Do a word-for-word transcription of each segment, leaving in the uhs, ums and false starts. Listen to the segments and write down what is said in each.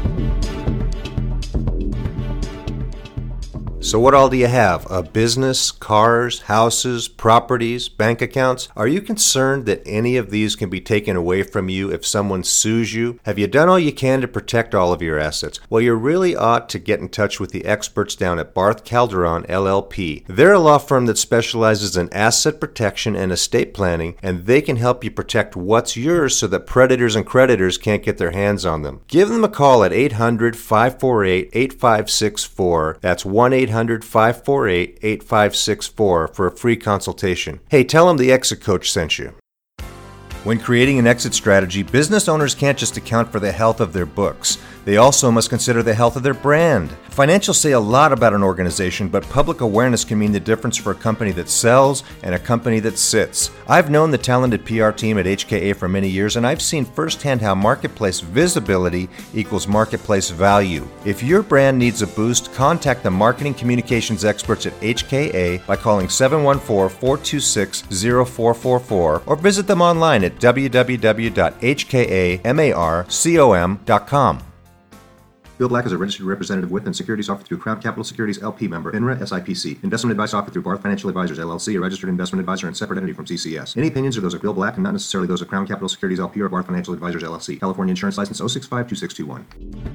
So what all do you have? A business, cars, houses, properties, bank accounts? Are you concerned that any of these can be taken away from you if someone sues you? Have you done all you can to protect all of your assets? Well, you really ought to get in touch with the experts down at Barth Calderon, L L P. They're a law firm that specializes in asset protection and estate planning, and they can help you protect what's yours so that predators and creditors can't get their hands on them. Give them a call at eight hundred, five four eight, eight five six four. That's one eight hundred, five four eight, eight five six four for a free consultation. Hey, tell them the Exit Coach sent you. When creating an exit strategy, business owners can't just account for the health of their books. They also must consider the health of their brand. Financials say a lot about an organization, but public awareness can mean the difference for a company that sells and a company that sits. I've known the talented P R team at H K A for many years, and I've seen firsthand how marketplace visibility equals marketplace value. If your brand needs a boost, contact the marketing communications experts at H K A by calling seven one four, four two six, zero four four four or visit them online at w w w dot h k a marcom dot com. Bill Black is a registered representative with and securities offered through Crown Capital Securities L P member, FINRA S I P C. Investment advice offered through Barth Financial Advisors L L C, a registered investment advisor and separate entity from C C S. Any opinions are those of Bill Black and not necessarily those of Crown Capital Securities L P or Barth Financial Advisors L L C. California Insurance License zero six five two six two one.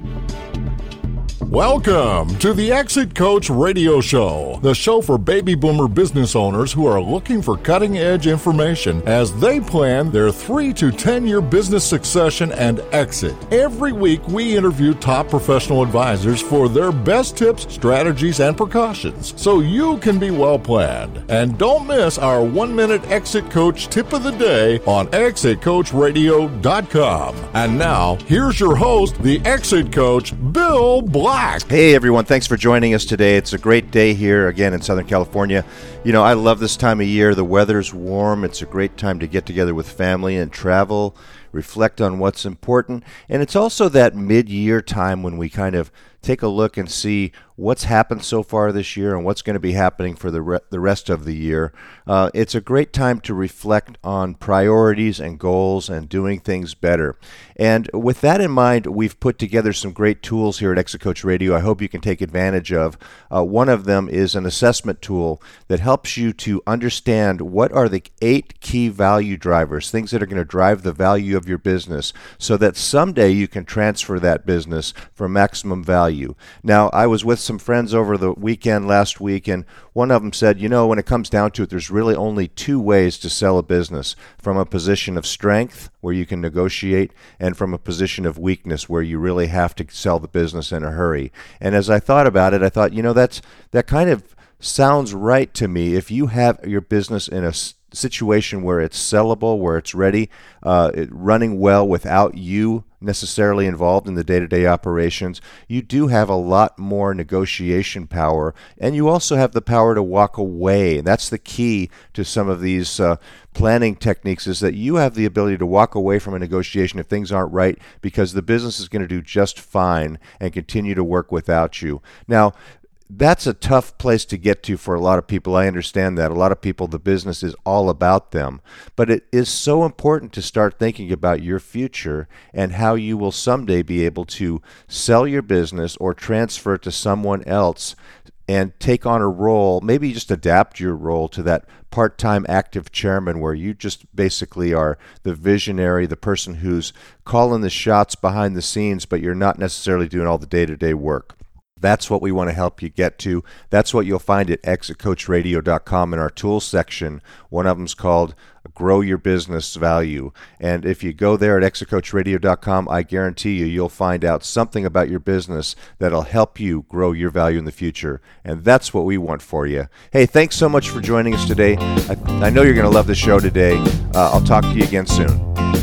Welcome to the Exit Coach Radio Show, the show for baby boomer business owners who are looking for cutting-edge information as they plan their three to ten year business succession and exit. Every week, we interview top professional advisors for their best tips, strategies, and precautions so you can be well planned. And don't miss our one-minute Exit Coach tip of the day on exit coach radio dot com. And now, here's your host, the Exit Coach, Bill Black. Hey everyone, thanks for joining us today. It's a great day here again in Southern California. You know, I love this time of year. The weather's warm. It's a great time to get together with family and travel, reflect on what's important. And it's also that mid-year time when we kind of take a look and see what's happened so far this year and what's going to be happening for the re- the rest of the year. Uh, it's a great time to reflect on priorities and goals and doing things better. And with that in mind, we've put together some great tools here at Exit Coach Radio I hope you can take advantage of. Uh, one of them is an assessment tool that helps you to understand what are the eight key value drivers, things that are going to drive the value of your business so that someday you can transfer that business for maximum value. Now, I was with some friends over the weekend last week, and one of them said, you know, when it comes down to it, there's really only two ways to sell a business: from a position of strength, where you can negotiate, and from a position of weakness, where you really have to sell the business in a hurry. And as I thought about it, I thought, you know, that's that kind of sounds right to me. If you have your business in a situation where it's sellable, where it's ready, uh, it, running well without you necessarily involved in the day-to-day operations, you do have a lot more negotiation power, and you also have the power to walk away. And that's the key to some of these uh, planning techniques, is that you have the ability to walk away from a negotiation if things aren't right, because the business is going to do just fine and continue to work without you. Now, that's a tough place to get to for a lot of people. I understand that. A lot of people, the business is all about them. But it is so important to start thinking about your future and how you will someday be able to sell your business or transfer it to someone else and take on a role, maybe just adapt your role to that part-time active chairman where you just basically are the visionary, the person who's calling the shots behind the scenes, but you're not necessarily doing all the day-to-day work. That's what we want to help you get to. That's what you'll find at exit coach radio dot com in our tools section. One of them's called Grow Your Business Value. And if you go there at exit coach radio dot com, I guarantee you, you'll find out something about your business that'll help you grow your value in the future. And that's what we want for you. Hey, thanks so much for joining us today. I, I know you're going to love the show today. Uh, I'll talk to you again soon.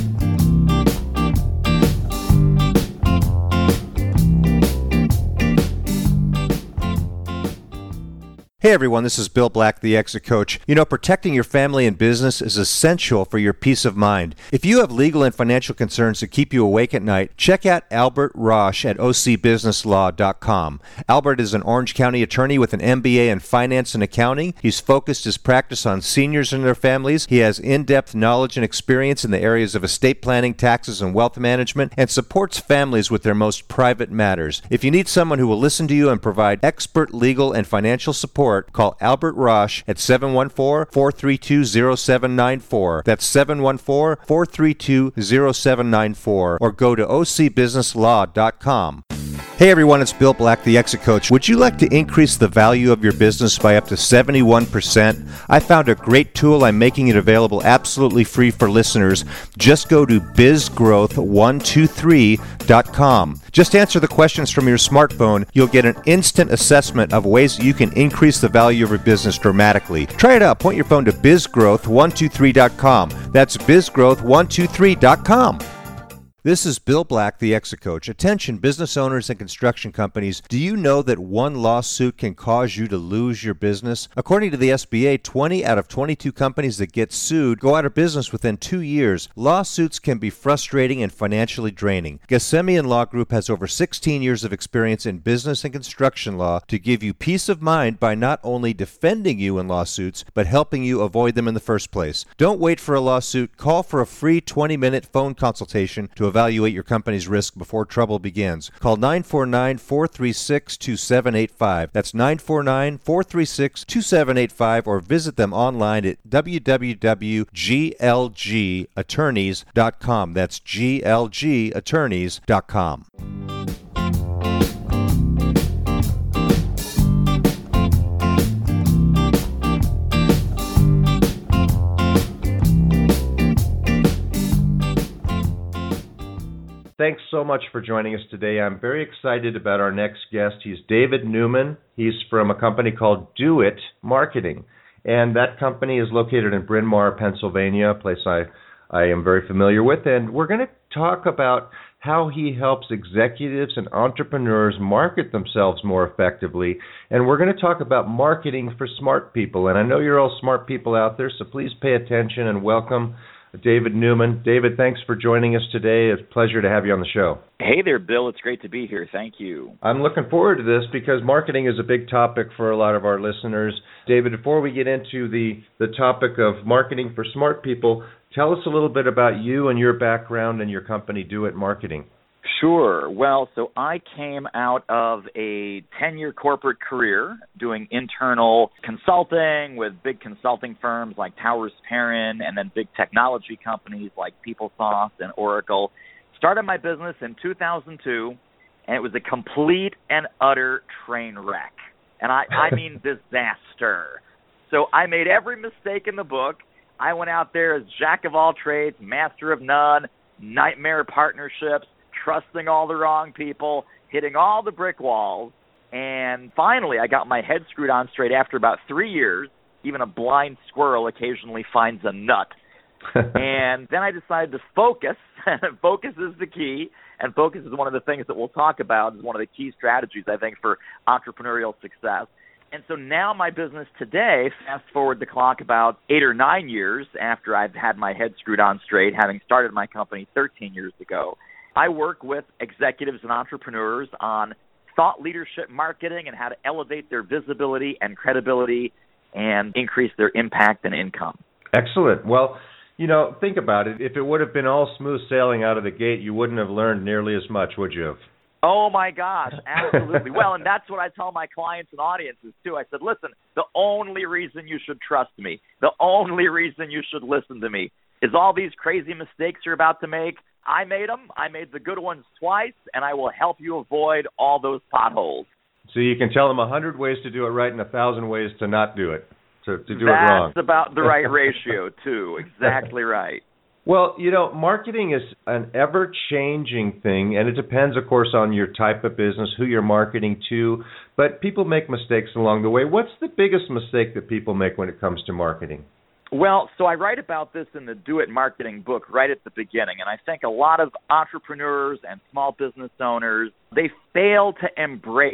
Hey everyone, this is Bill Black, the Exit Coach. You know, protecting your family and business is essential for your peace of mind. If you have legal and financial concerns that keep you awake at night, check out Albert Rosch at O C business law dot com. Albert is an Orange County attorney with an M B A in finance and accounting. He's focused his practice on seniors and their families. He has in-depth knowledge and experience in the areas of estate planning, taxes, and wealth management, and supports families with their most private matters. If you need someone who will listen to you and provide expert legal and financial support, call Albert Rosch at seven one four, four three two, zero seven nine four. That's seven one four, four three two, zero seven nine four. Or go to O C business law dot com. Hey everyone, it's Bill Black, the Exit Coach. Would you like to increase the value of your business by up to seventy-one percent? I found a great tool. I'm making it available absolutely free for listeners. Just go to biz growth one two three dot com. Just answer the questions from your smartphone. You'll get an instant assessment of ways you can increase the value of your business dramatically. Try it out. Point your phone to biz growth one two three dot com. That's biz growth one two three dot com. This is Bill Black, the Exit Coach. Attention business owners and construction companies, do you know that one lawsuit can cause you to lose your business? According to the S B A, twenty out of twenty-two companies that get sued go out of business within two years. Lawsuits can be frustrating and financially draining. Gessemian Law Group has over sixteen years of experience in business and construction law to give you peace of mind by not only defending you in lawsuits, but helping you avoid them in the first place. Don't wait for a lawsuit. Call for a free twenty-minute phone consultation to evaluate your company's risk before trouble begins. Call nine four nine, four three six, two seven eight five. That's nine four nine, four three six, two seven eight five, or visit them online at w w w dot g l g attorneys dot com. That's g l g attorneys dot com. Thanks so much for joining us today. I'm very excited about our next guest. He's David Newman. He's from a company called Do It Marketing, and that company is located in Bryn Mawr, Pennsylvania, a place I, I am very familiar with. And we're going to talk about how he helps executives and entrepreneurs market themselves more effectively. And we're going to talk about marketing for smart people. And I know you're all smart people out there, so please pay attention and welcome David Newman. David, thanks for joining us today. It's a pleasure to have you on the show. Hey there, Bill. It's great to be here. Thank you. I'm looking forward to this because marketing is a big topic for a lot of our listeners. David, before we get into the, the topic of marketing for smart people, tell us a little bit about you and your background and your company, Do It Marketing. Sure. Well, so I came out of a ten-year corporate career doing internal consulting with big consulting firms like Towers Perrin and then big technology companies like PeopleSoft and Oracle. Started my business in two thousand two, and it was a complete and utter train wreck. And I, I mean disaster. So I made every mistake in the book. I went out there as jack of all trades, master of none, nightmare partnerships, trusting all the wrong people, hitting all the brick walls. And finally, I got my head screwed on straight after about three years. Even a blind squirrel occasionally finds a nut. And then I decided to focus. Focus is the key. And focus is one of the things that we'll talk about as one of the key strategies, I think, for entrepreneurial success. And so now my business today, fast forward the clock about eight or nine years after I've had my head screwed on straight, having started my company thirteen years ago, I work with executives and entrepreneurs on thought leadership marketing and how to elevate their visibility and credibility and increase their impact and income. Excellent. Well, you know, think about it. If it would have been all smooth sailing out of the gate, you wouldn't have learned nearly as much, would you have? Oh, my gosh, absolutely. Well, and that's what I tell my clients and audiences, too. I said, listen, the only reason you should trust me, the only reason you should listen to me is all these crazy mistakes you're about to make. I made them. I made the good ones twice, and I will help you avoid all those potholes. So you can tell them a hundred ways to do it right and a thousand ways to not do it, to, to do That's it wrong. That's about the right ratio, too. Exactly right. Well, you know, marketing is an ever-changing thing, and it depends, of course, on your type of business, who you're marketing to, but people make mistakes along the way. What's the biggest mistake that people make when it comes to marketing? Well, so I write about this in the Do It Marketing book right at the beginning, and I think a lot of entrepreneurs and small business owners, they fail to embrace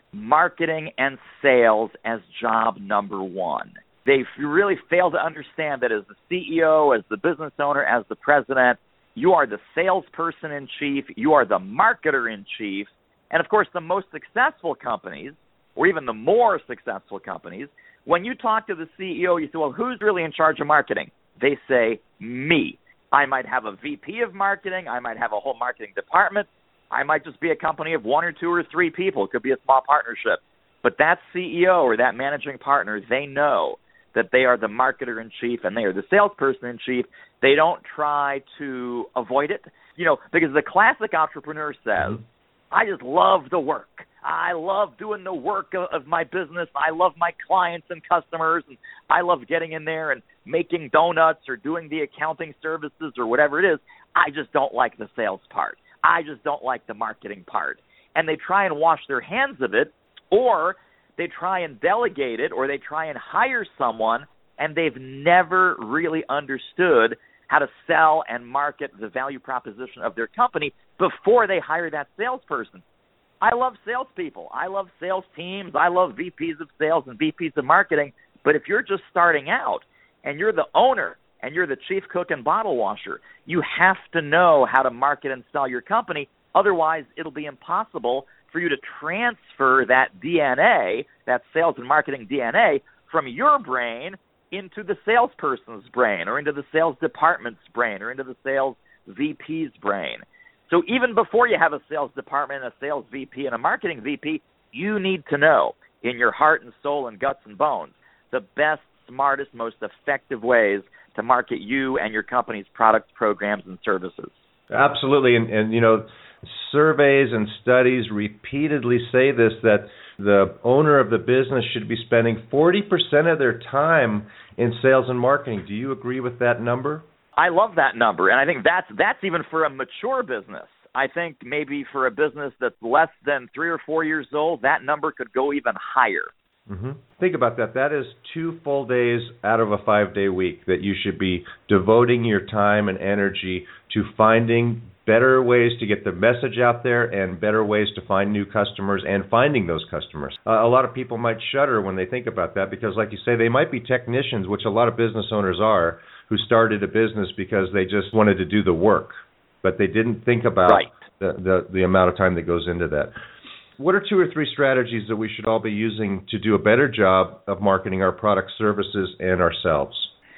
marketing and sales as job number one. They really fail to understand that as the C E O, as the business owner, as the president, you are the salesperson in chief, you are the marketer in chief, and of course the most successful companies, or even the more successful companies, when you talk to the C E O, you say, well, who's really in charge of marketing? They say, me. I might have a V P of marketing, I might have a whole marketing department, I might just be a company of one or two or three people. It could be a small partnership. But that C E O or that managing partner, they know that they are the marketer in chief and they are the salesperson in chief. They don't try to avoid it, you know, because the classic entrepreneur says, mm-hmm. I just love the work. I love doing the work of, of my business. I love my clients and customers, and I love getting in there and making donuts or doing the accounting services or whatever it is. I just don't like the sales part. I just don't like the marketing part. And they try and wash their hands of it, or they try and delegate it, or they try and hire someone, and they've never really understood how to sell and market the value proposition of their company before they hire that salesperson. I love salespeople. I love sales teams. I love V Ps of sales and V Ps of marketing. But if you're just starting out and you're the owner and you're the chief cook and bottle washer, you have to know how to market and sell your company. Otherwise, it'll be impossible for you to transfer that D N A, that sales and marketing D N A, from your brain into the salesperson's brain or into the sales department's brain or into the sales V P's brain. So even before you have a sales department, a sales V P, and a marketing V P, you need to know in your heart and soul and guts and bones the best, smartest, most effective ways to market you and your company's products, programs, and services. Absolutely. And, and you know, surveys and studies repeatedly say this, that the owner of the business should be spending forty percent of their time in sales and marketing. Do you agree with that number? I love that number, and I think that's that's even for a mature business. I think maybe for a business that's less than three or four years old, that number could go even higher. Mm-hmm. Think about that. That is two full days out of a five-day week that you should be devoting your time and energy to finding better ways to get the message out there and better ways to find new customers and finding those customers. Uh, a lot of people might shudder when they think about that because, like you say, they might be technicians, which a lot of business owners are, who started a business because they just wanted to do the work, but they didn't think about right. the, the, the amount of time that goes into that. What are two or three strategies that we should all be using to do a better job of marketing our products, services, and ourselves?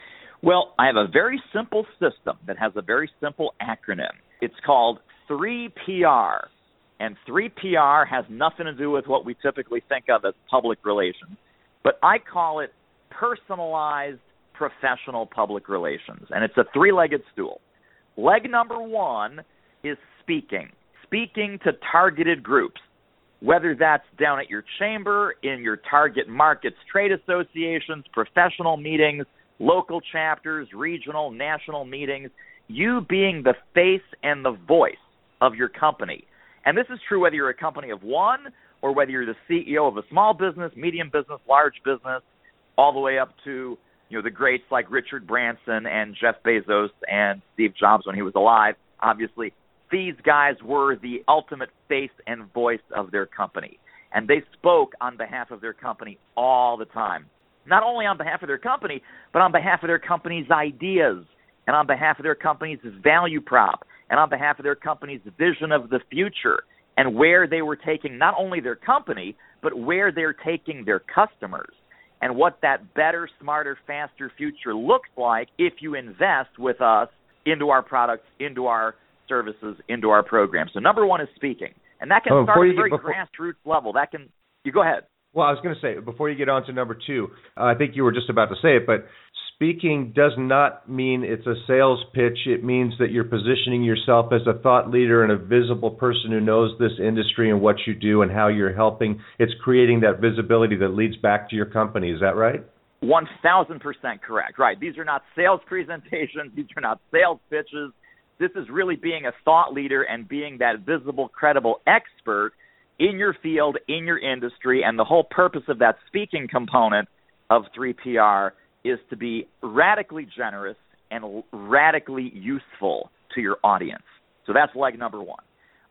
Well, I have a very simple system that has a very simple acronym. It's called three P R, and three P R has nothing to do with what we typically think of as public relations, but I call it personalized professional public relations, and it's a three-legged stool. Leg number one is speaking, speaking to targeted groups, whether that's down at your chamber, in your target markets, trade associations, professional meetings, local chapters, regional, national meetings, you being the face and the voice of your company. And this is true whether you're a company of one or whether you're the C E O of a small business, medium business, large business, all the way up to, you know, the greats like Richard Branson and Jeff Bezos and Steve Jobs when he was alive. Obviously, these guys were the ultimate face and voice of their company. And they spoke on behalf of their company all the time. Not only on behalf of their company, but on behalf of their company's ideas, and on behalf of their company's value prop, and on behalf of their company's vision of the future, and where they were taking not only their company, but where they're taking their customers, and what that better, smarter, faster future looks like if you invest with us into our products, into our services, into our programs. So number one is speaking. And that can oh, start at a get, very before, grassroots level. That can, you go ahead. Well, I was going to say, before you get on to number two, uh, I think you were just about to say it, but speaking does not mean it's a sales pitch. It means that you're positioning yourself as a thought leader and a visible person who knows this industry and what you do and how you're helping. It's creating that visibility that leads back to your company. Is that right? one thousand percent correct. Right. These are not sales presentations. These are not sales pitches. This is really being a thought leader and being that visible, credible expert in your field, in your industry, and the whole purpose of that speaking component of three P R is to be radically generous and radically useful to your audience. So that's leg number one.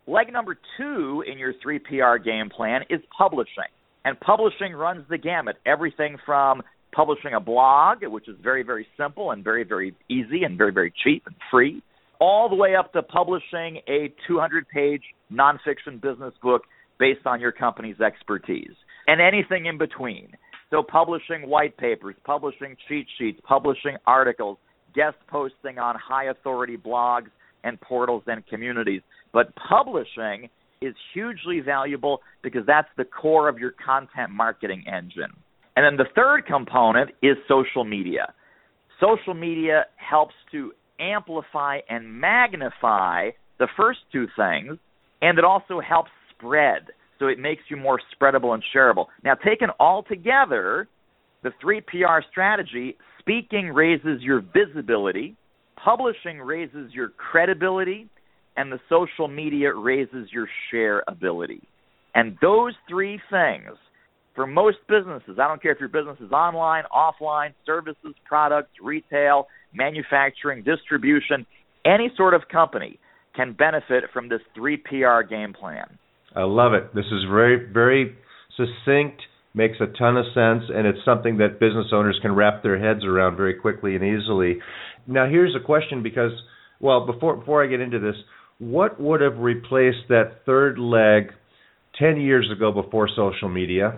Leg number two in your three P R game plan is publishing. And publishing runs the gamut, everything from publishing a blog, which is very, very simple and very, very easy and very, very cheap and free, all the way up to publishing a two hundred page nonfiction business book based on your company's expertise, and anything in between. So publishing white papers, publishing cheat sheets, publishing articles, guest posting on high-authority blogs and portals and communities. But publishing is hugely valuable because that's the core of your content marketing engine. And then the third component is social media. Social media helps to amplify and magnify the first two things, and it also helps spread. So it makes you more spreadable and shareable. Now, taken all together, the three P R strategy, speaking raises your visibility, publishing raises your credibility, and the social media raises your shareability. And those three things, for most businesses, I don't care if your business is online, offline, services, products, retail, manufacturing, distribution, any sort of company can benefit from this three P R game plan. I love it. This is very, very succinct, makes a ton of sense, and it's something that business owners can wrap their heads around very quickly and easily. Now, here's a question because, well, before before I get into this, what would have replaced that third leg ten years ago before social media?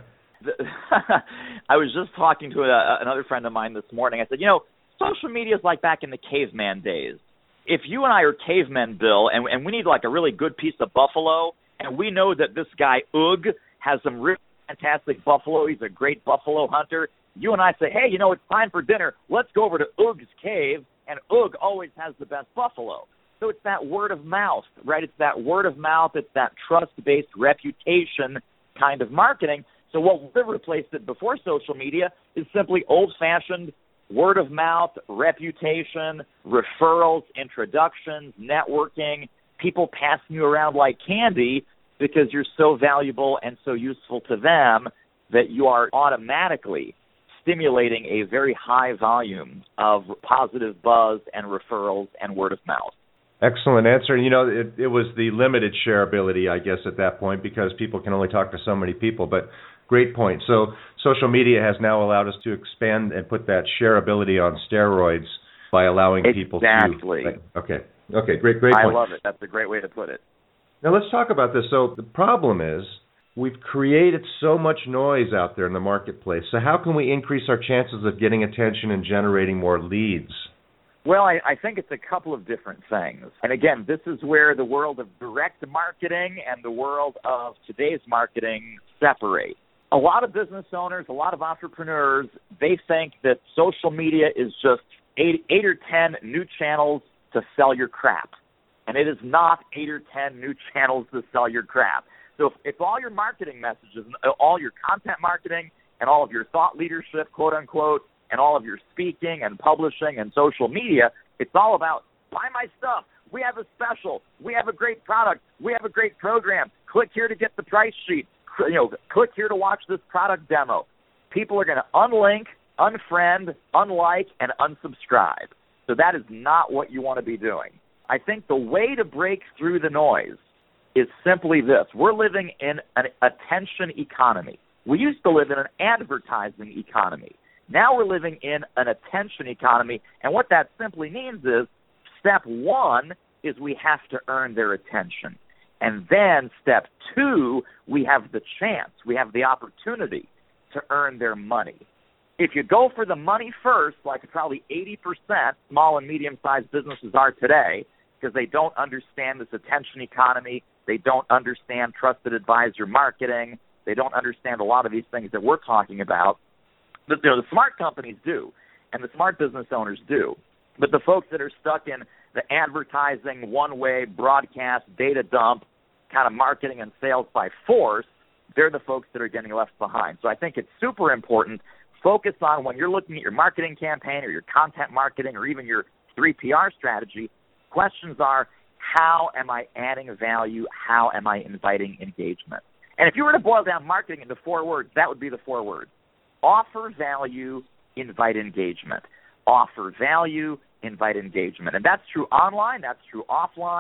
I was just talking to a, another friend of mine this morning. I said, you know, social media is like back in the caveman days. If you and I are cavemen, Bill, and, and we need like a really good piece of buffalo, and we know that this guy, Oog, has some really fantastic buffalo. He's a great buffalo hunter. You and I say, hey, you know, it's time for dinner. Let's go over to Oog's cave, and Oog always has the best buffalo. So it's that word of mouth, right? It's that word of mouth. It's that trust-based reputation kind of marketing. So what would have replaced it before social media is simply old-fashioned word of mouth, reputation, referrals, introductions, networking, people passing you around like candy because you're so valuable and so useful to them that you are automatically stimulating a very high volume of positive buzz and referrals and word of mouth. Excellent answer. You know, it, it was the limited shareability, I guess, at that point because people can only talk to so many people. But great point. So social media has now allowed us to expand and put that shareability on steroids by allowing exactly. people to... Exactly. Okay. Okay, great, great point. I love it. That's a great way to put it. Now let's talk about this. So the problem is we've created so much noise out there in the marketplace. So how can we increase our chances of getting attention and generating more leads? Well, I, I think it's a couple of different things. And again, this is where the world of direct marketing and the world of today's marketing separate. A lot of business owners, a lot of entrepreneurs, they think that social media is just eight, eight or ten new channels to sell your crap. And it is not eight or ten new channels to sell your crap. So if, if all your marketing messages, all your content marketing, and all of your thought leadership, quote unquote, and all of your speaking and publishing and social media, it's all about buy my stuff. We have a special. We have a great product. We have a great program. Click here to get the price sheet. You know, click here to watch this product demo. People are going to unlink, unfriend, unlike, and unsubscribe. So that is not what you want to be doing. I think the way to break through the noise is simply this. We're living in an attention economy. We used to live in an advertising economy. Now we're living in an attention economy, and what that simply means is step one is we have to earn their attention. And then step two, we have the chance, we have the opportunity to earn their money. If you go for the money first, like probably eighty percent small and medium-sized businesses are today, because they don't understand this attention economy, they don't understand trusted advisor marketing, they don't understand a lot of these things that we're talking about. But, you know, the smart companies do, and the smart business owners do. But the folks that are stuck in the advertising, one-way, broadcast, data dump, kind of marketing and sales by force, they're the folks that are getting left behind. So I think it's super important. Focus on when you're looking at your marketing campaign or your content marketing or even your three P R strategy, questions are, how am I adding value? How am I inviting engagement? And if you were to boil down marketing into four words, that would be the four words. Offer value, invite engagement. Offer value, invite engagement. And that's true online, that's true offline,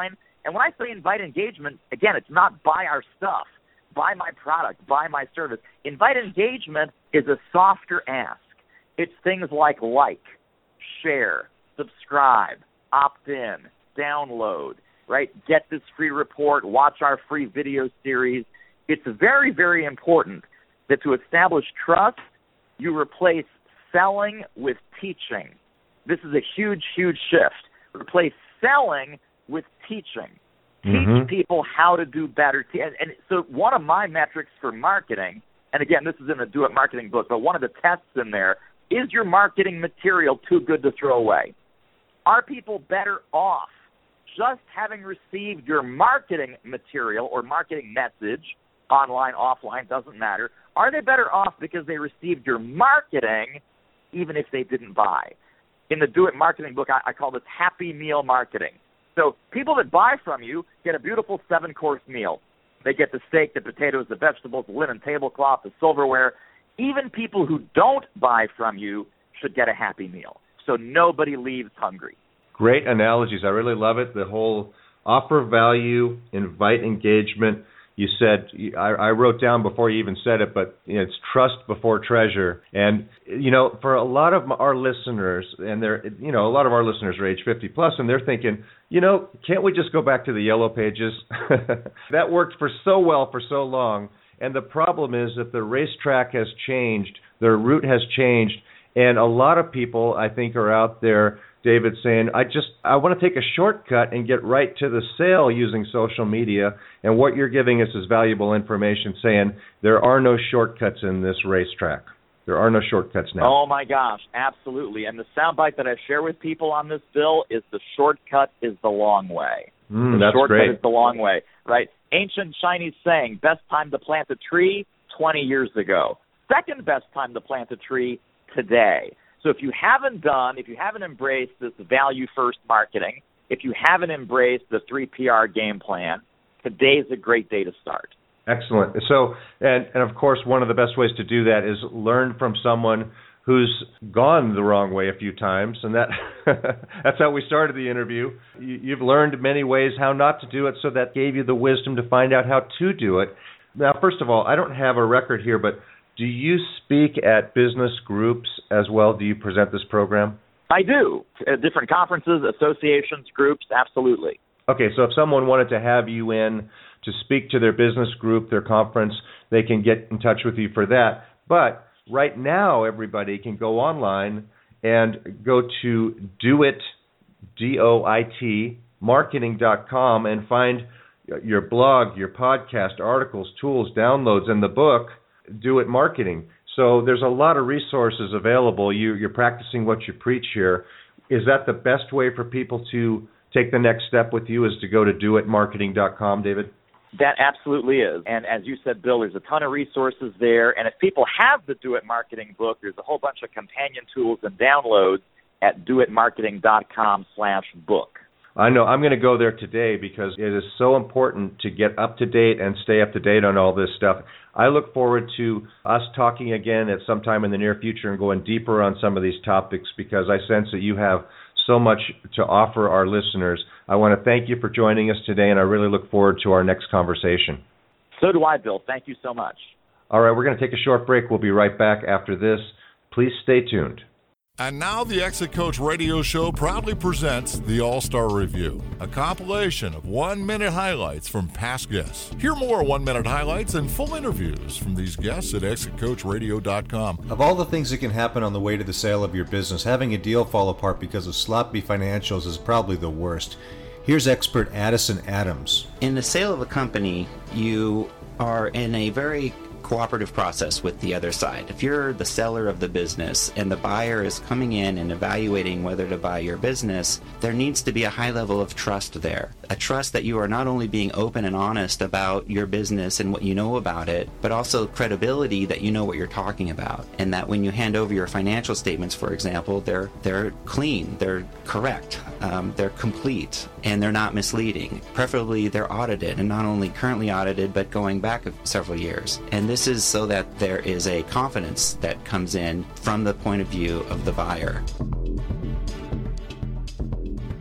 And when I say invite engagement, again, it's not buy our stuff, buy my product, buy my service. Invite engagement is a softer ask. It's things like like, share, subscribe, opt in, download, right? Get this free report, watch our free video series. It's very, very important that to establish trust, you replace selling with teaching. This is a huge, huge shift. Replace selling with teaching. Teach mm-hmm. people how to do better. And, and so one of my metrics for marketing, and again, this is in the Do It Marketing book, but one of the tests in there, is your marketing material too good to throw away? Are people better off just having received your marketing material or marketing message, online, offline, doesn't matter? Are they better off because they received your marketing even if they didn't buy? In the Do It Marketing book, I, I call this Happy Meal Marketing. So people that buy from you get a beautiful seven-course meal. They get the steak, the potatoes, the vegetables, the linen tablecloth, the silverware. Even people who don't buy from you should get a happy meal. So nobody leaves hungry. Great analogies. I really love it. The whole offer value, invite engagement. You said, I, I wrote down before you even said it, but you know, it's trust before treasure. And, you know, for a lot of our listeners, and they're, you know, a lot of our listeners are age fifty plus, and they're thinking, you know, can't we just go back to the yellow pages? That worked for so well for so long. And the problem is that the racetrack has changed, their route has changed, and a lot of people, I think, are out there, David, saying, I just, I want to take a shortcut and get right to the sale using social media. And what you're giving us is valuable information, saying there are no shortcuts in this racetrack. There are no shortcuts now. Oh, my gosh, absolutely. And the soundbite that I share with people on this, Bill, is the shortcut is the long way. Mm, the that's shortcut great. is the long way, right? Ancient Chinese saying, best time to plant a tree, twenty years ago. Second best time to plant a tree, today. So if you haven't done, if you haven't embraced this value-first marketing, if you haven't embraced the three P R game plan, today's a great day to start. Excellent. So, and, and of course, one of the best ways to do that is learn from someone who's gone the wrong way a few times, and that that's how we started the interview. You, you've learned many ways how not to do it, so that gave you the wisdom to find out how to do it. Now, first of all, I don't have a record here, but do you speak at business groups as well? Do you present this program? I do. At different conferences, associations, groups, absolutely. Okay, so if someone wanted to have you in to speak to their business group, their conference, they can get in touch with you for that. But right now, everybody can go online and go to doit, D O I T, marketing dot com and find your blog, your podcast, articles, tools, downloads, and the book, Do It Marketing. So there's a lot of resources available. You, you're practicing what you preach here. Is that the best way for people to take the next step with you, is to go to do it marketing dot com, David? That absolutely is. And as you said, Bill, there's a ton of resources there. And if people have the Do It Marketing book, there's a whole bunch of companion tools and downloads at do it marketing dot com slash book. I know. I'm going to go there today because it is so important to get up to date and stay up to date on all this stuff. I look forward to us talking again at some time in the near future and going deeper on some of these topics, because I sense that you have so much to offer our listeners. I want to thank you for joining us today, and I really look forward to our next conversation. So do I, Bill. Thank you so much. All right, we're going to take a short break. We'll be right back after this. Please stay tuned. And now the Exit Coach Radio Show proudly presents the All-Star Review, a compilation of one-minute highlights from past guests. Hear more one-minute highlights and full interviews from these guests at exit coach radio dot com. Of all the things that can happen on the way to the sale of your business, having a deal fall apart because of sloppy financials is probably the worst. Here's expert Addison Adams. In the sale of a company, you are in a very cooperative process with the other side. If you're the seller of the business and the buyer is coming in and evaluating whether to buy your business, there needs to be a high level of trust there. A trust that you are not only being open and honest about your business and what you know about it, but also credibility that you know what you're talking about. And that when you hand over your financial statements, for example, they're they're clean, they're correct, um, they're complete, and they're not misleading. Preferably they're audited, and not only currently audited, but going back several years. And this is so that there is a confidence that comes in from the point of view of the buyer.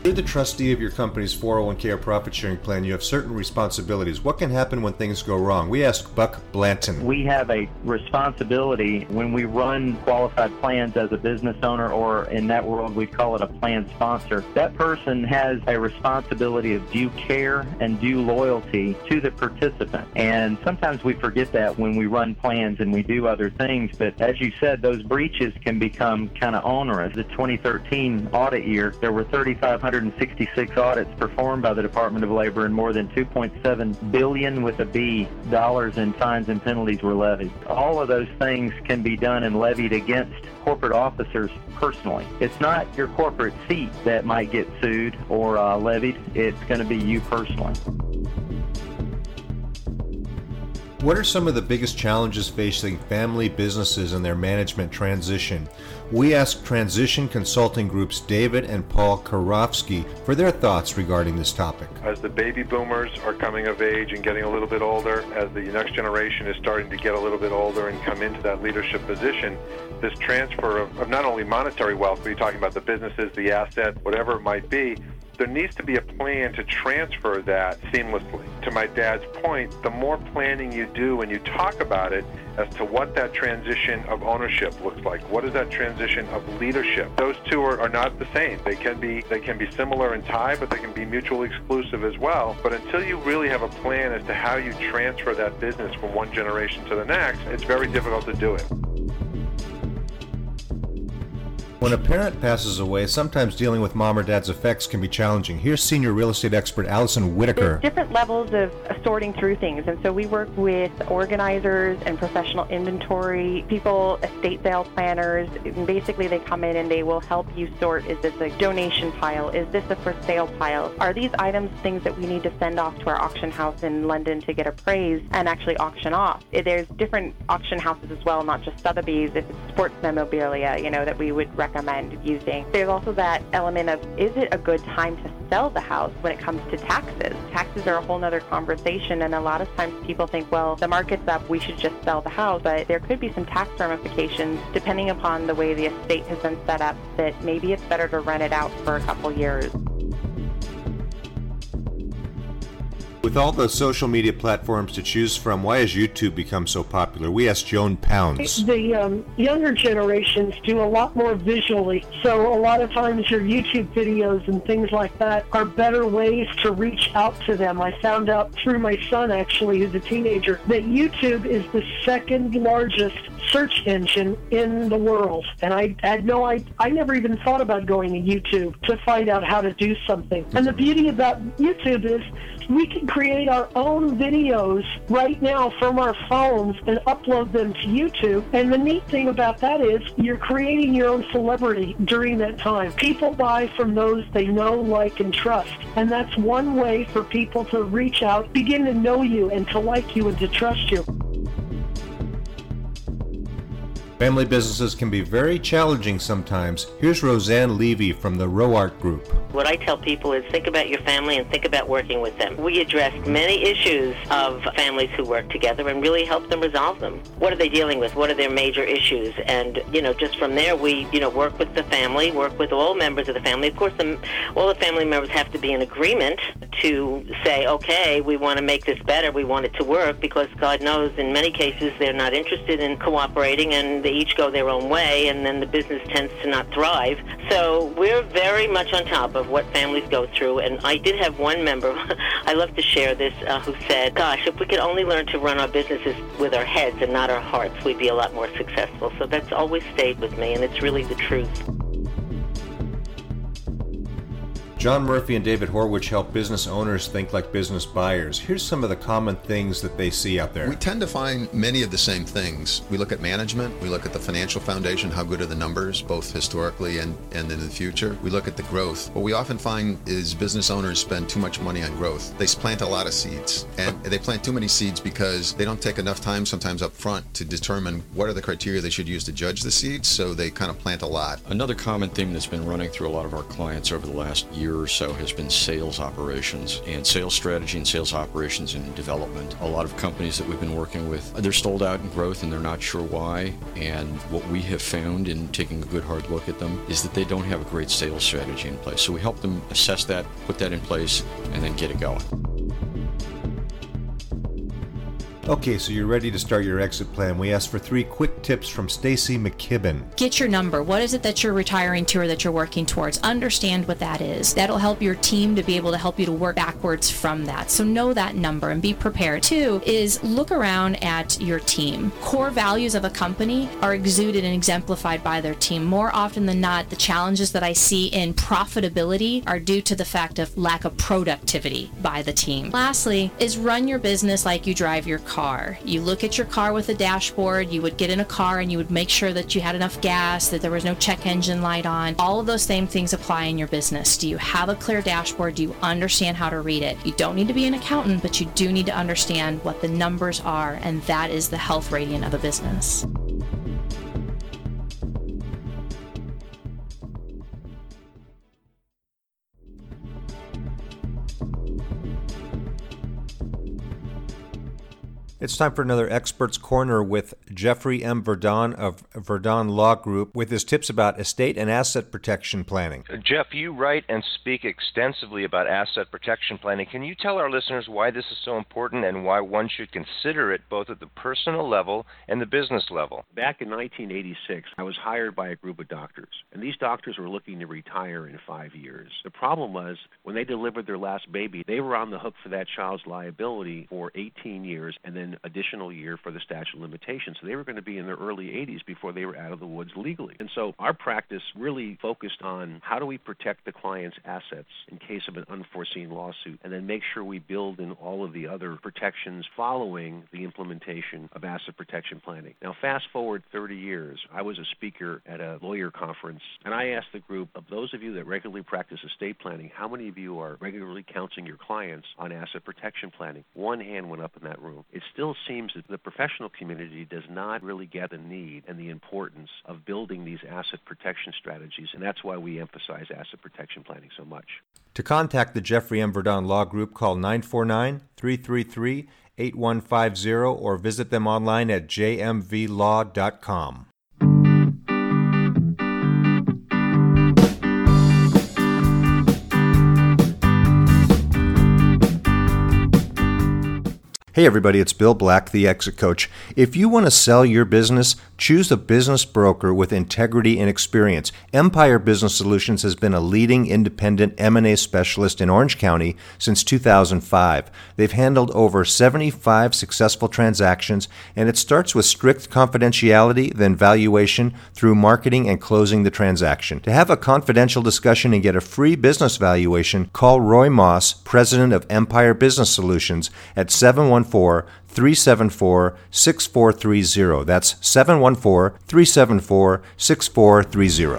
You're the trustee of your company's four oh one k or profit-sharing plan. You have certain responsibilities. What can happen when things go wrong? We asked Buck Blanton. We have a responsibility when we run qualified plans as a business owner, or in that world we call it a plan sponsor. That person has a responsibility of due care and due loyalty to the participant. And sometimes we forget that when we run plans and we do other things. But as you said, those breaches can become kind of onerous. The twenty thirteen audit year, there were three thousand five hundred sixty-six audits performed by the Department of Labor, and more than two point seven billion with a B dollars in fines and penalties were levied. All of those things can be done and levied against corporate officers personally. It's not your corporate seat that might get sued or uh, levied. It's going to be you personally. What are some of the biggest challenges facing family businesses in their management transition? We asked Transition Consulting Group's David and Paul Karofsky for their thoughts regarding this topic. As the baby boomers are coming of age and getting a little bit older, as the next generation is starting to get a little bit older and come into that leadership position, this transfer of, of not only monetary wealth, but you're talking about the businesses, the assets, whatever it might be, there needs to be a plan to transfer that seamlessly. To my dad's point, the more planning you do and you talk about it as to what that transition of ownership looks like, what is that transition of leadership? Those two are, are not the same. They can be they can be similar in tie, but they can be mutually exclusive as well. But until you really have a plan as to how you transfer that business from one generation to the next, it's very difficult to do it. When a parent passes away, sometimes dealing with mom or dad's effects can be challenging. Here's senior real estate expert Allison Whitaker. There's different levels of sorting through things, and so we work with organizers and professional inventory people, estate sale planners, and basically they come in and they will help you sort, is this a donation pile, is this a for sale pile, are these items things that we need to send off to our auction house in London to get appraised and actually auction off. There's different auction houses as well, not just Sotheby's, if it's sports memorabilia, you know, that we would recommend using. There's also that element of, is it a good time to sell the house when it comes to taxes? Taxes are a whole nother conversation, and a lot of times people think, well, the market's up, we should just sell the house, but there could be some tax ramifications depending upon the way the estate has been set up, that maybe it's better to rent it out for a couple years. With all the social media platforms to choose from, why has YouTube become so popular? We asked Joan Pounds. The um, younger generations do a lot more visually, so a lot of times your YouTube videos and things like that are better ways to reach out to them. I found out through my son, actually, who's a teenager, that YouTube is the second largest search engine in the world. And I had no idea, I never even thought about going to YouTube to find out how to do something. And the beauty about YouTube is we can create our own videos right now from our phones and upload them to YouTube. And the neat thing about that is you're creating your own celebrity during that time. People buy from those they know, like, and trust. And that's one way for people to reach out, begin to know you and to like you and to trust you. Family businesses can be very challenging sometimes. Here's Roseanne Levy from the Roart Group. What I tell people is think about your family and think about working with them. We address many issues of families who work together and really help them resolve them. What are they dealing with? What are their major issues? And, you know, just from there, we, you know, work with the family, work with all members of the family. Of course, the, all the family members have to be in agreement to say, okay, we want to make this better. We want it to work, because God knows in many cases they're not interested in cooperating, and they each go their own way, and then the business tends to not thrive. So we're very much on top of what families go through. And I did have one member, I love to share this, uh, who said, gosh, if we could only learn to run our businesses with our heads and not our hearts, we'd be a lot more successful. So that's always stayed with me, and it's really the truth. John Murphy and David Horwich help business owners think like business buyers. Here's some of the common things that they see out there. We tend to find many of the same things. We look at management, we look at the financial foundation, how good are the numbers, both historically and, and in the future. We look at the growth. What we often find is business owners spend too much money on growth. They plant a lot of seeds, and they plant too many seeds because they don't take enough time sometimes up front to determine what are the criteria they should use to judge the seeds, so they kind of plant a lot. Another common theme that's been running through a lot of our clients over the last year year or so has been sales operations and sales strategy and sales operations and development. A lot of companies that we've been working with, they're stalled out in growth and they're not sure why. And what we have found in taking a good hard look at them is that they don't have a great sales strategy in place. So we help them assess that, put that in place, and then get it going. Okay, so you're ready to start your exit plan. We asked for three quick tips from Stacy McKibben. Get your number. What is it that you're retiring to or that you're working towards? Understand what that is. That'll help your team to be able to help you to work backwards from that. So know that number and be prepared. Two is look around at your team. Core values of a company are exuded and exemplified by their team. More often than not, the challenges that I see in profitability are due to the fact of lack of productivity by the team. Lastly is run your business like you drive your car. Car. You look at your car with a dashboard, you would get in a car and you would make sure that you had enough gas, that there was no check engine light on. All of those same things apply in your business. Do you have a clear dashboard? Do you understand how to read it? You don't need to be an accountant, but you do need to understand what the numbers are, and that is the health radiant of a business. It's time for another Experts Corner with Jeffrey M. Verdon of Verdon Law Group with his tips about estate and asset protection planning. Jeff, you write and speak extensively about asset protection planning. Can you tell our listeners why this is so important and why one should consider it both at the personal level and the business level? Back in nineteen eighty-six, I was hired by a group of doctors, and these doctors were looking to retire in five years. The problem was, when they delivered their last baby, they were on the hook for that child's liability for eighteen years, and then additional year for the statute of limitations. So they were going to be in their early eighties before they were out of the woods legally. And so our practice really focused on how do we protect the client's assets in case of an unforeseen lawsuit, and then make sure we build in all of the other protections following the implementation of asset protection planning. Now, fast forward thirty years, I was a speaker at a lawyer conference, and I asked the group, of those of you that regularly practice estate planning, how many of you are regularly counseling your clients on asset protection planning? One hand went up in that room. It still seems that the professional community does not really get the need and the importance of building these asset protection strategies, and that's why we emphasize asset protection planning so much. To contact the Jeffrey M. Verdon Law Group, call nine four nine, three three three, eight one five zero or visit them online at j m v law dot com. Hey everybody, it's Bill Black, the Exit Coach. If you want to sell your business, choose a business broker with integrity and experience. Empire Business Solutions has been a leading independent M and A specialist in Orange County since two thousand five. They've handled over seventy-five successful transactions, and it starts with strict confidentiality, then valuation through marketing and closing the transaction. To have a confidential discussion and get a free business valuation, call Roy Moss, president of Empire Business Solutions, at seven one four, three seven four, six four three zero. That's seven one four, three seven four, six four three zero.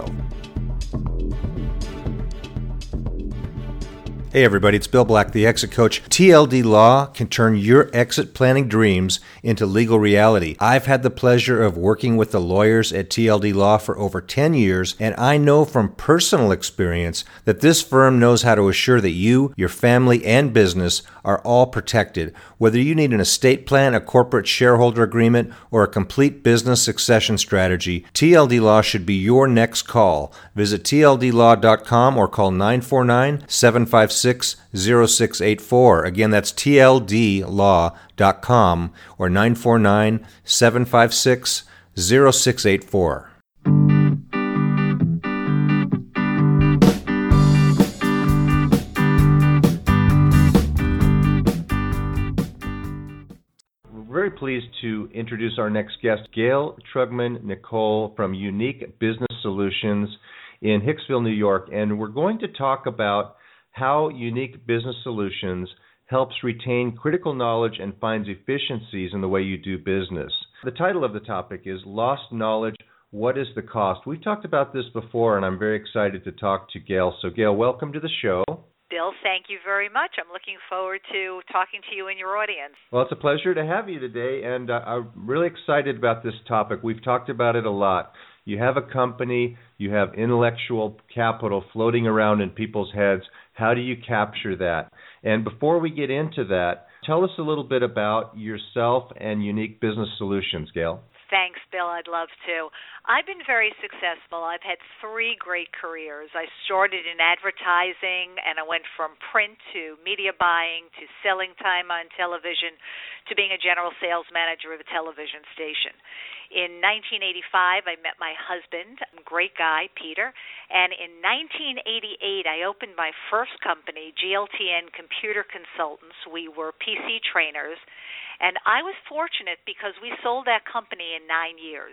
Hey everybody, it's Bill Black, the Exit Coach. T L D Law can turn your exit planning dreams into legal reality. I've had the pleasure of working with the lawyers at T L D Law for over ten years, and I know from personal experience that this firm knows how to assure that you, your family, and business are all protected. Whether you need an estate plan, a corporate shareholder agreement, or a complete business succession strategy, T L D Law should be your next call. Visit T L D law dot com or call nine four nine, seven five six, zero six eight four. Again, that's T L D law dot com or nine four nine, seven five six, zero six eight four. Very pleased to introduce our next guest, Gail Trugman Nicole from Unique Business Solutions in Hicksville, New York, and we're going to talk about how Unique Business Solutions helps retain critical knowledge and finds efficiencies in the way you do business. The title of the topic is Lost Knowledge, What is the Cost? We've talked about this before, and I'm very excited to talk to Gail. So, Gail, welcome to the show. Bill, thank you very much. I'm looking forward to talking to you and your audience. Well, it's a pleasure to have you today, and uh, I'm really excited about this topic. We've talked about it a lot. You have a company, you have intellectual capital floating around in people's heads. How do you capture that? And before we get into that, tell us a little bit about yourself and Unique Business Solutions, Gail. Thanks, Bill. I'd love to. I've been very successful. I've had three great careers. I started in advertising, and I went from print to media buying to selling time on television to being a general sales manager of a television station. In nineteen eighty-five, I met my husband, a great guy, Peter, and in nineteen eighty-eight, I opened my first company, G L T N Computer Consultants. We were P C trainers, and I was fortunate because we sold that company in nine years.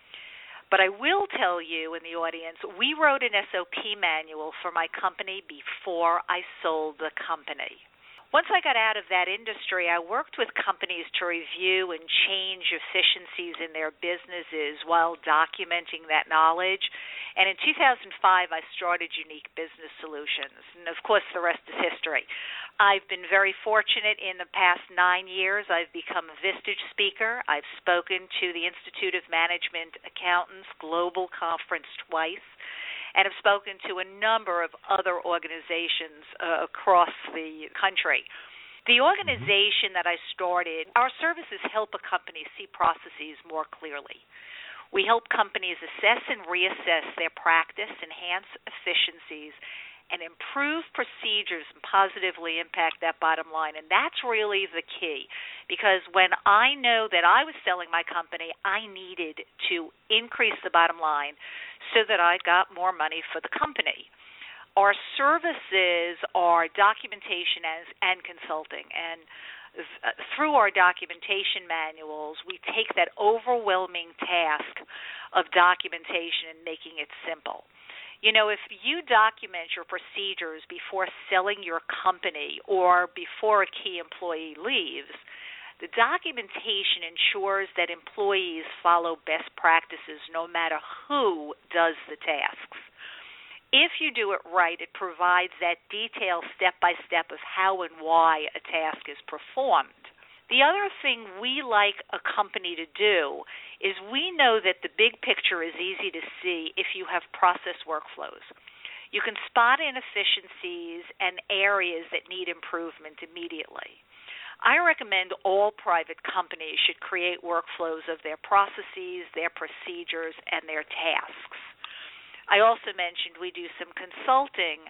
But I will tell you in the audience, we wrote an S O P manual for my company before I sold the company. Once I got out of that industry, I worked with companies to review and change efficiencies in their businesses while documenting that knowledge. And in two thousand five, I started Unique Business Solutions. And, of course, the rest is history. I've been very fortunate in the past nine years. I've become a Vistage speaker. I've spoken to the Institute of Management Accountants Global Conference twice, and have spoken to a number of other organizations uh, across the country. The organization that I started, our services help a company see processes more clearly. We help companies assess and reassess their practice, enhance efficiencies, and improve procedures and positively impact that bottom line. And that's really the key, because when I know that I was selling my company, I needed to increase the bottom line so that I got more money for the company. Our services are documentation and, and consulting, and through our documentation manuals, we take that overwhelming task of documentation and making it simple. You know, if you document your procedures before selling your company or before a key employee leaves, the documentation ensures that employees follow best practices no matter who does the tasks. If you do it right, it provides that detailed step-by-step of how and why a task is performed. The other thing we like a company to do is we know that the big picture is easy to see if you have process workflows. You can spot inefficiencies and areas that need improvement immediately. I recommend all private companies should create workflows of their processes, their procedures, and their tasks. I also mentioned we do some consulting,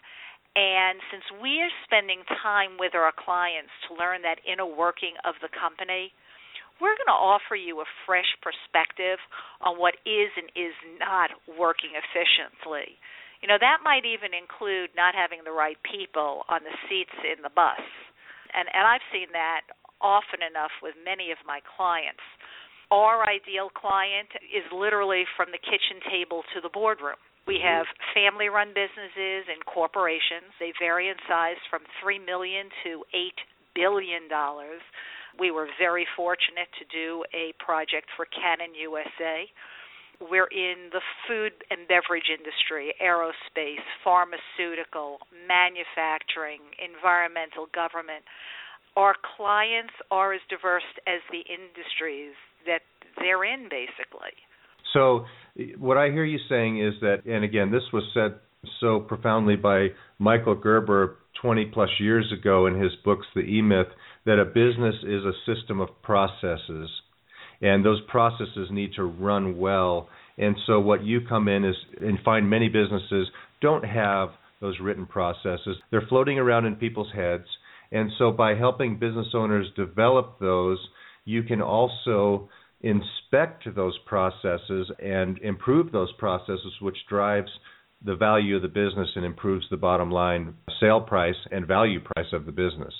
and since we are spending time with our clients to learn that inner working of the company, we're going to offer you a fresh perspective on what is and is not working efficiently. You know, that might even include not having the right people on the seats in the bus. And, and I've seen that often enough with many of my clients. Our ideal client is literally from the kitchen table to the boardroom. We have family-run businesses and corporations. They vary in size from three million dollars to eight billion dollars. We were very fortunate to do a project for Canon U S A. We're in the food and beverage industry, aerospace, pharmaceutical, manufacturing, environmental, government. Our clients are as diverse as the industries that they're in, basically. So what I hear you saying is that, and again, this was said so profoundly by Michael Gerber twenty plus years ago in his books, The E-Myth, that a business is a system of processes, and those processes need to run well. And so what you come in is, and find many businesses don't have those written processes. They're floating around in people's heads. And so by helping business owners develop those, you can also inspect those processes and improve those processes, which drives the value of the business and improves the bottom line sale price and value price of the business.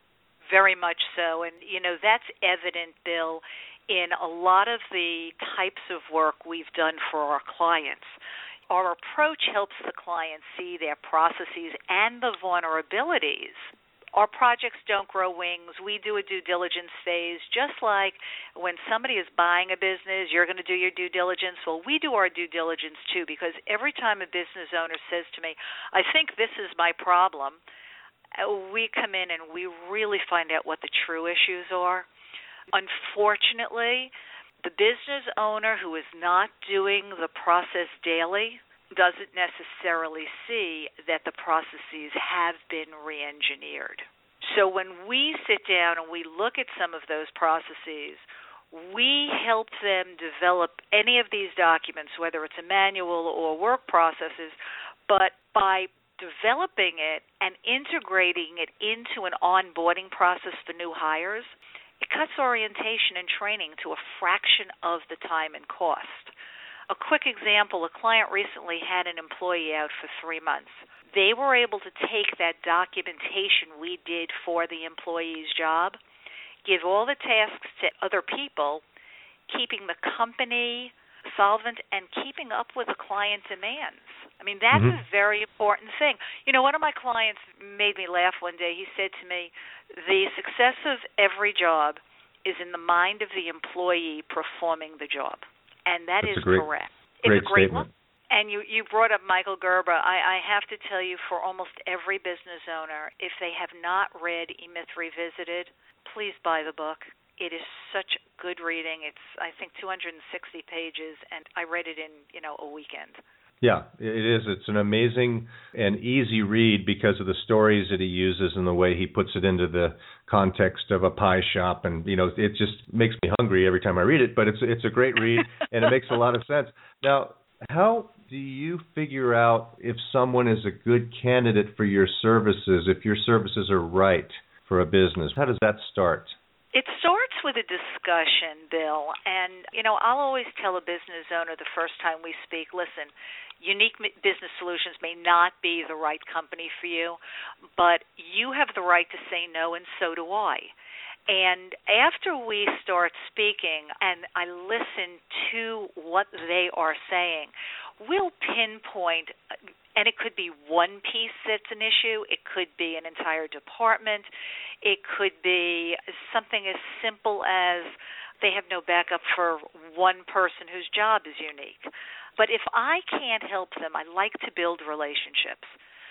Very much so. And, you know, that's evident, Bill, in a lot of the types of work we've done for our clients. Our approach helps the client see their processes and the vulnerabilities. Our projects don't grow wings. We do a due diligence phase, just like when somebody is buying a business, you're going to do your due diligence. Well, we do our due diligence too, because every time a business owner says to me, I think this is my problem, we come in and we really find out what the true issues are. Unfortunately, the business owner who is not doing the process daily, doesn't necessarily see that the processes have been re-engineered. So when we sit down and we look at some of those processes, we help them develop any of these documents, whether it's a manual or work processes, but by developing it and integrating it into an onboarding process for new hires, it cuts orientation and training to a fraction of the time and cost. A quick example, a client recently had an employee out for three months. They were able to take that documentation we did for the employee's job, give all the tasks to other people, keeping the company solvent and keeping up with the client demands. I mean, that's mm-hmm. a very important thing. You know, one of my clients made me laugh one day. He said to me, the success of every job is in the mind of the employee performing the job. And that That's is a great, correct. Great it's a great statement. one. And you, you brought up Michael Gerber. I, I have to tell you, for almost every business owner, if they have not read E-Myth Revisited, please buy the book. It is such good reading. It's, I think, two hundred sixty pages, and I read it in, you know, a weekend. Yeah, it is. It's an amazing and easy read because of the stories that he uses and the way he puts it into the context of a pie shop. And, you know, it just makes me hungry every time I read it, but it's it's a great read, and it makes a lot of sense. Now, how do you figure out if someone is a good candidate for your services, if your services are right for a business? How does that start? It starts with a discussion, Bill, and, you know, I'll always tell a business owner the first time we speak, listen, Unique Business Solutions may not be the right company for you, but you have the right to say no, and so do I. And after we start speaking and I listen to what they are saying, we'll pinpoint, and it could be one piece that's an issue. It could be an entire department. It could be something as simple as they have no backup for one person whose job is unique. But if I can't help them, I like to build relationships.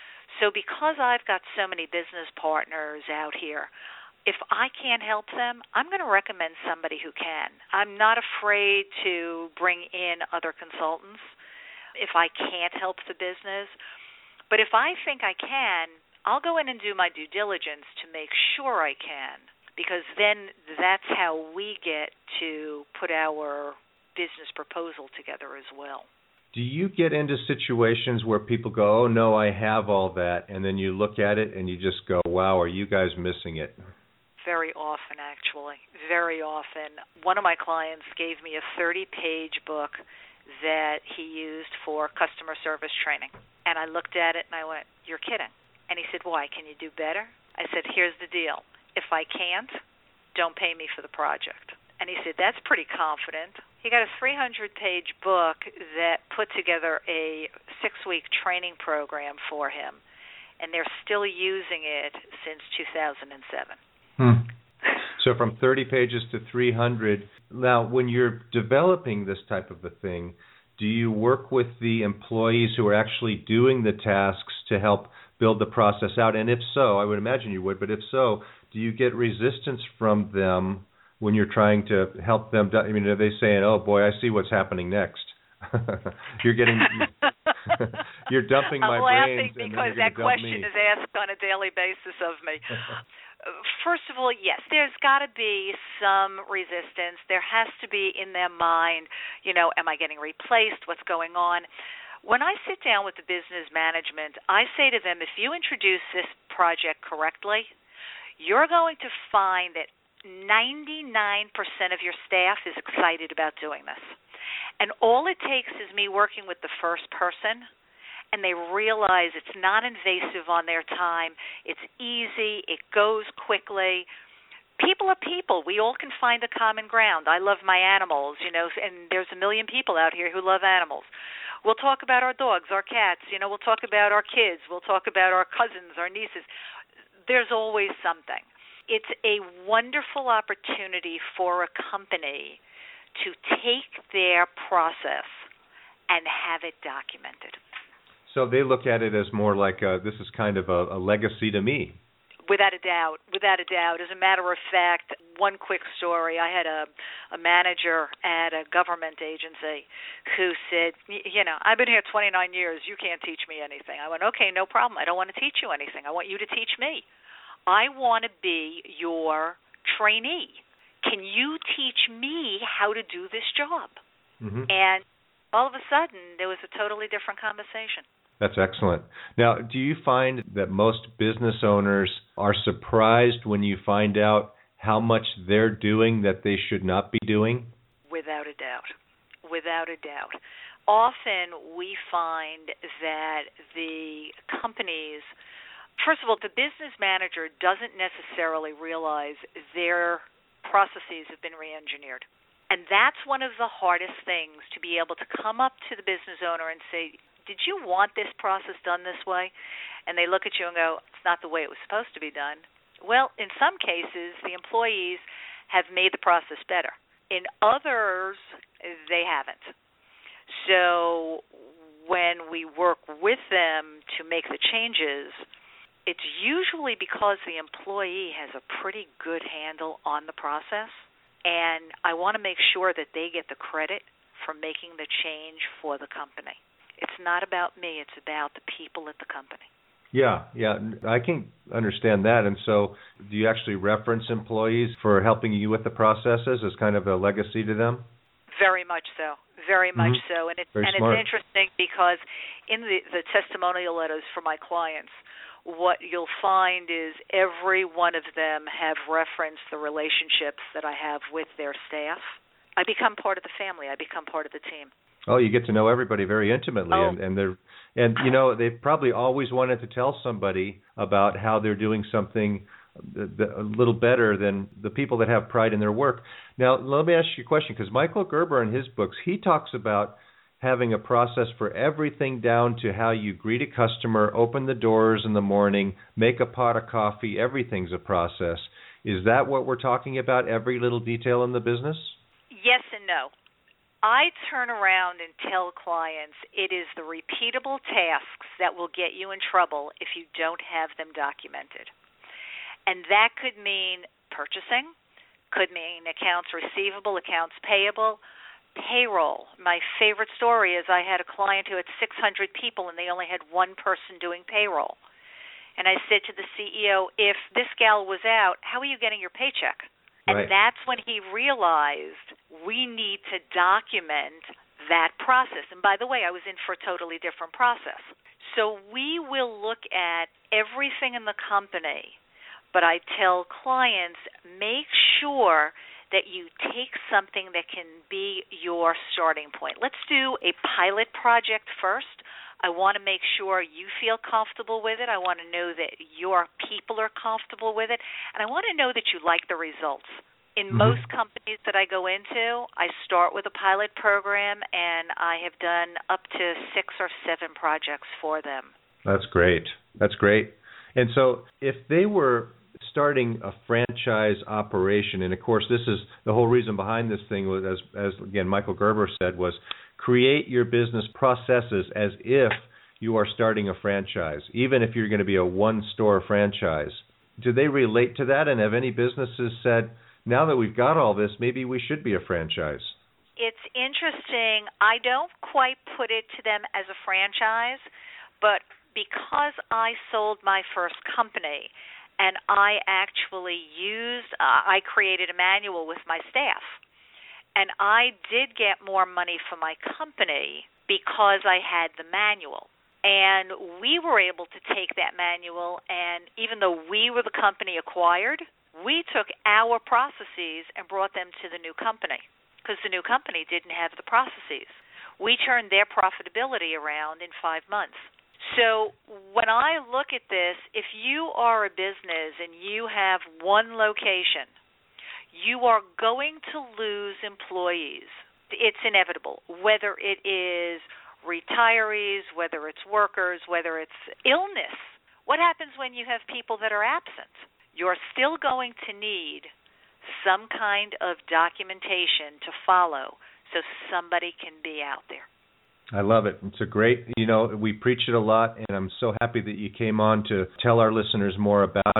So because I've got so many business partners out here, if I can't help them, I'm going to recommend somebody who can. I'm not afraid to bring in other consultants if I can't help the business. But if I think I can, I'll go in and do my due diligence to make sure I can, because then that's how we get to put our business proposal together as well. Do you get into situations where people go, oh, no, I have all that, and then you look at it and you just go, wow, are you guys missing it? Very often, actually. Very often. One of my clients gave me a thirty-page book that he used for customer service training. And I looked at it and I went, you're kidding. And he said, why? Can you do better? I said, here's the deal. If I can't, don't pay me for the project. And he said, that's pretty confident. He got a three hundred page book that put together a six-week training program for him, and they're still using it since two thousand seven. Hmm. So from thirty pages to three hundred. Now, when you're developing this type of a thing, do you work with the employees who are actually doing the tasks to help build the process out? And if so, I would imagine you would, but if so, do you get resistance from them when you're trying to help them? I mean, are they saying, oh, boy, I see what's happening next? you're getting, you're dumping my brains. I'm laughing because that question is asked on a daily basis of me. First of all, yes, there's got to be some resistance. There has to be in their mind, you know, am I getting replaced? What's going on? When I sit down with the business management, I say to them, if you introduce this project correctly, you're going to find that ninety-nine percent of your staff is excited about doing this. And all it takes is me working with the first person, and they realize it's not invasive on their time, it's easy, it goes quickly. People are people. We all can find a common ground. I love my animals, you know, and there's a million people out here who love animals. We'll talk about our dogs, our cats, you know, we'll talk about our kids, we'll talk about our cousins, our nieces. There's always something. It's a wonderful opportunity for a company to take their process and have it documented. So they look at it as more like a, this is kind of a, a legacy to me. Without a doubt, without a doubt. As a matter of fact, one quick story. I had a, a manager at a government agency who said, you know, I've been here twenty-nine years. You can't teach me anything. I went, okay, no problem. I don't want to teach you anything. I want you to teach me. I want to be your trainee. Can you teach me how to do this job? Mm-hmm. And all of a sudden, there was a totally different conversation. That's excellent. Now, do you find that most business owners are surprised when you find out how much they're doing that they should not be doing? Without a doubt. Without a doubt. Often we find that the companies, first of all, the business manager doesn't necessarily realize their processes have been re-engineered. And that's one of the hardest things, to be able to come up to the business owner and say, did you want this process done this way? And they look at you and go, it's not the way it was supposed to be done. Well, in some cases, the employees have made the process better. In others, they haven't. So when we work with them to make the changes, it's usually because the employee has a pretty good handle on the process, and I want to make sure that they get the credit for making the change for the company. It's not about me. It's about the people at the company. Yeah, yeah. I can understand that. And so do you actually reference employees for helping you with the processes as kind of a legacy to them? Very much so. Very much mm-hmm. so. And, it, Very and smart. It's interesting because in the, the testimonial letters for my clients, what you'll find is every one of them have referenced the relationships that I have with their staff. I become part of the family. I become part of the team. Oh, you get to know everybody very intimately, oh. and, and they're and you know they've probably always wanted to tell somebody about how they're doing something a little better than the people that have pride in their work. Now, let me ask you a question, because Michael Gerber in his books, he talks about having a process for everything down to how you greet a customer, open the doors in the morning, make a pot of coffee. Everything's a process. Is that what we're talking about? Every little detail in the business? Yes and no. I turn around and tell clients it is the repeatable tasks that will get you in trouble if you don't have them documented. And that could mean purchasing, could mean accounts receivable, accounts payable, payroll. My favorite story is I had a client who had six hundred people and they only had one person doing payroll. And I said to the C E O, if this gal was out, how are you getting your paycheck? And right. That's when he realized we need to document that process. And by the way, I was in for a totally different process. So we will look at everything in the company, but I tell clients, make sure that you take something that can be your starting point. Let's do a pilot project first. I want to make sure you feel comfortable with it. I want to know that your people are comfortable with it. And I want to know that you like the results. In mm-hmm. most companies that I go into, I start with a pilot program, and I have done up to six or seven projects for them. That's great. That's great. And so if they were starting a franchise operation, and of course this is the whole reason behind this thing, was, as, as again Michael Gerber said, was create your business processes as if you are starting a franchise, even if you're going to be a one-store franchise. Do they relate to that? And have any businesses said, now that we've got all this, maybe we should be a franchise? It's interesting. I don't quite put it to them as a franchise, but because I sold my first company and I actually used, uh, I created a manual with my staff. And I did get more money for my company because I had the manual. And we were able to take that manual, and even though we were the company acquired, we took our processes and brought them to the new company because the new company didn't have the processes. We turned their profitability around in five months. So when I look at this, if you are a business and you have one location, you are going to lose employees. It's inevitable, whether it is retirees, whether it's workers, whether it's illness. What happens when you have people that are absent? You're still going to need some kind of documentation to follow so somebody can be out there. I love it. It's a great, you know, we preach it a lot, and I'm so happy that you came on to tell our listeners more about it.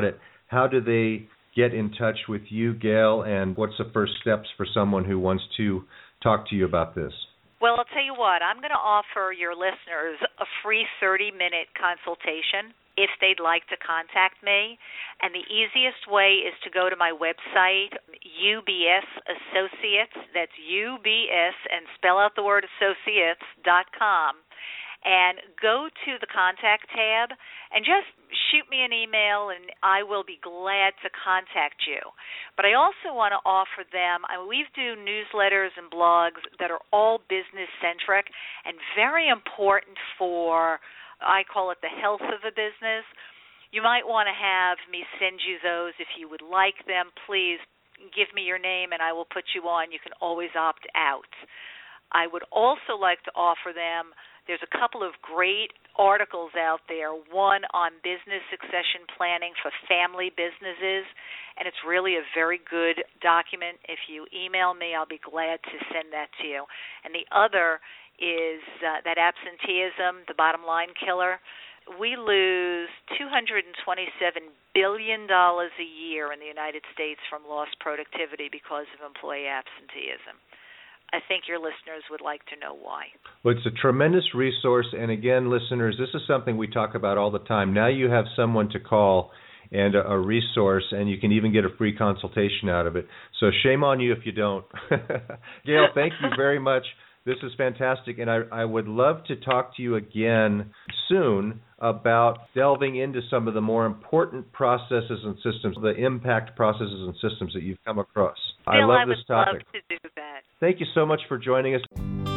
how do they get in touch with you, Gail, and what's the first steps for someone who wants to talk to you about this? Well, I'll tell you what, I'm going to offer your listeners a free thirty-minute consultation if they'd like to contact me. And the easiest way is to go to my website, U B S Associates, that's U B S, and spell out the word associates dot com. And go to the contact tab and just shoot me an email, and I will be glad to contact you. But I also want to offer them, I mean, we do newsletters and blogs that are all business-centric and very important for, I call it the health of a business. You might want to have me send you those. If you would like them, please give me your name and I will put you on. You can always opt out. I would also like to offer them, there's a couple of great articles out there, one on business succession planning for family businesses, and it's really a very good document. If you email me, I'll be glad to send that to you. And the other is uh, that absenteeism, the bottom line killer. We lose two hundred twenty-seven billion dollars a year in the United States from lost productivity because of employee absenteeism. I think your listeners would like to know why. Well, it's a tremendous resource, and again, listeners, this is something we talk about all the time. Now you have someone to call and a, a resource, and you can even get a free consultation out of it. So shame on you if you don't. Gail, thank you very much. This is fantastic, and I, I would love to talk to you again soon about delving into some of the more important processes and systems, the impact processes and systems that you've come across. Bill, I love I this topic. I would love to do that. Thank you so much for joining us.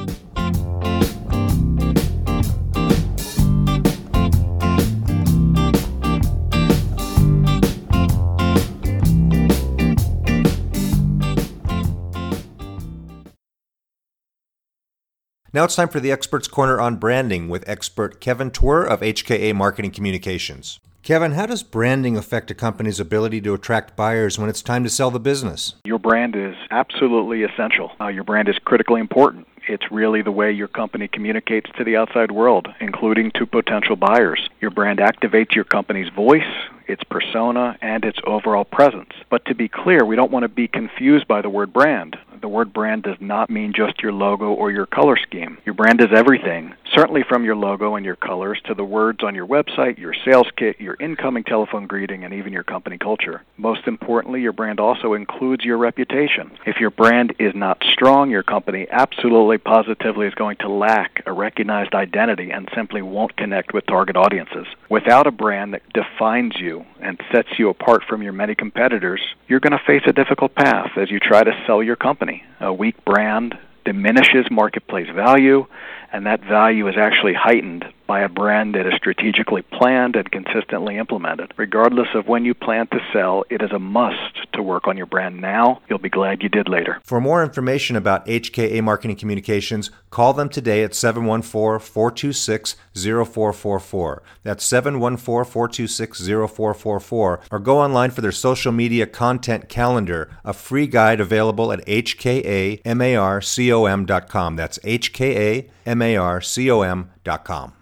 Now it's time for the Expert's Corner on Branding with expert Kevin Twer of H K A Marketing Communications. Kevin, how does branding affect a company's ability to attract buyers when it's time to sell the business? Your brand is absolutely essential. Uh, your brand is critically important. It's really the way your company communicates to the outside world, including to potential buyers. Your brand activates your company's voice, its persona, and its overall presence. But to be clear, we don't want to be confused by the word brand. The word brand does not mean just your logo or your color scheme. Your brand is everything, certainly from your logo and your colors to the words on your website, your sales kit, your incoming telephone greeting, and even your company culture. Most importantly, your brand also includes your reputation. If your brand is not strong, your company absolutely positively is going to lack a recognized identity and simply won't connect with target audiences. Without a brand that defines you and sets you apart from your many competitors, you're going to face a difficult path as you try to sell your company. A weak brand diminishes marketplace value, and that value is actually heightened by a brand that is strategically planned and consistently implemented. Regardless of when you plan to sell, it is a must to work on your brand now. You'll be glad you did later. For more information about H K A Marketing Communications, call them today at seven one four, four two six, zero four four four. That's seven one four, four two six, zero four four four. Or go online for their social media content calendar, a free guide available at H K A marcom dot com. That's H K A marcom dot com.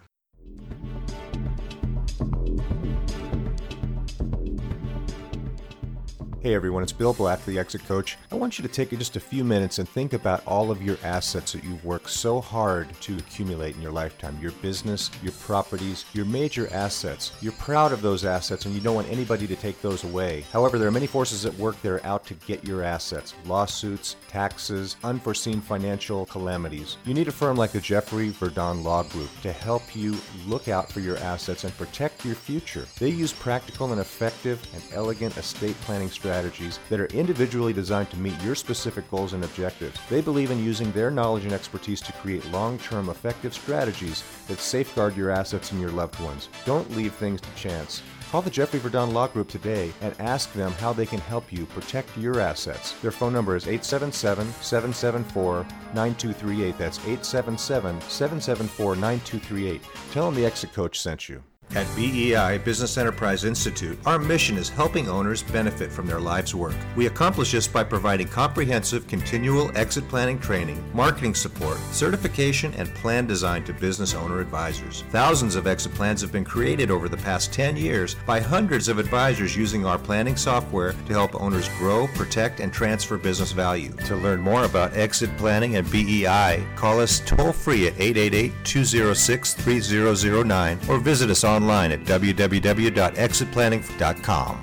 Hey everyone, it's Bill Black, the Exit Coach. I want you to take just a few minutes and think about all of your assets that you've worked so hard to accumulate in your lifetime. Your business, your properties, your major assets. You're proud of those assets and you don't want anybody to take those away. However, there are many forces at work that are out to get your assets. Lawsuits, taxes, unforeseen financial calamities. You need a firm like the Jeffrey Verdon Law Group to help you look out for your assets and protect your future. They use practical and effective and elegant estate planning strategies strategies that are individually designed to meet your specific goals and objectives. They believe in using their knowledge and expertise to create long-term effective strategies that safeguard your assets and your loved ones. Don't leave things to chance. Call the Jeffrey Verdon Law Group today and ask them how they can help you protect your assets. Their phone number is eight seven seven, seven seven four, nine two three eight. That's eight seven seven, seven seven four, nine two three eight. Tell them the Exit Coach sent you. At B E I Business Enterprise Institute, our mission is helping owners benefit from their life's work. We accomplish this by providing comprehensive continual exit planning training, marketing support, certification, and plan design to business owner advisors. Thousands of exit plans have been created over the past ten years by hundreds of advisors using our planning software to help owners grow, protect, and transfer business value. To learn more about exit planning and B E I, call us toll free at eight eight eight, two zero six, three zero zero nine or visit us online online at w w w dot exit planning dot com.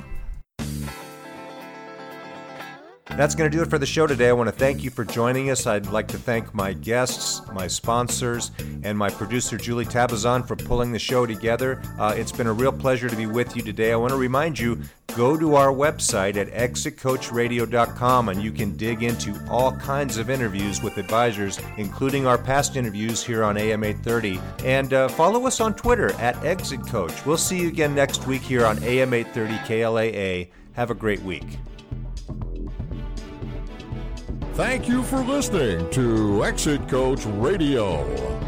That's going to do it for the show today. I want to thank you for joining us. I'd like to thank my guests, my sponsors, and my producer, Julie Tabazon, for pulling the show together. Uh, it's been a real pleasure to be with you today. I want to remind you, go to our website at exit coach radio dot com and you can dig into all kinds of interviews with advisors, including our past interviews here on A M eight thirty. And uh, follow us on Twitter at ExitCoach. We'll see you again next week here on A M eight thirty K L A A. Have a great week. Thank you for listening to Exit Coach Radio.